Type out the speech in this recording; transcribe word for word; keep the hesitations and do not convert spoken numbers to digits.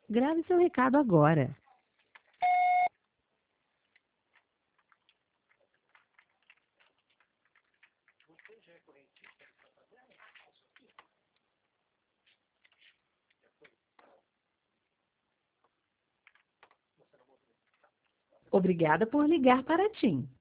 Grave seu recado agora. Obrigada por ligar para a TIM.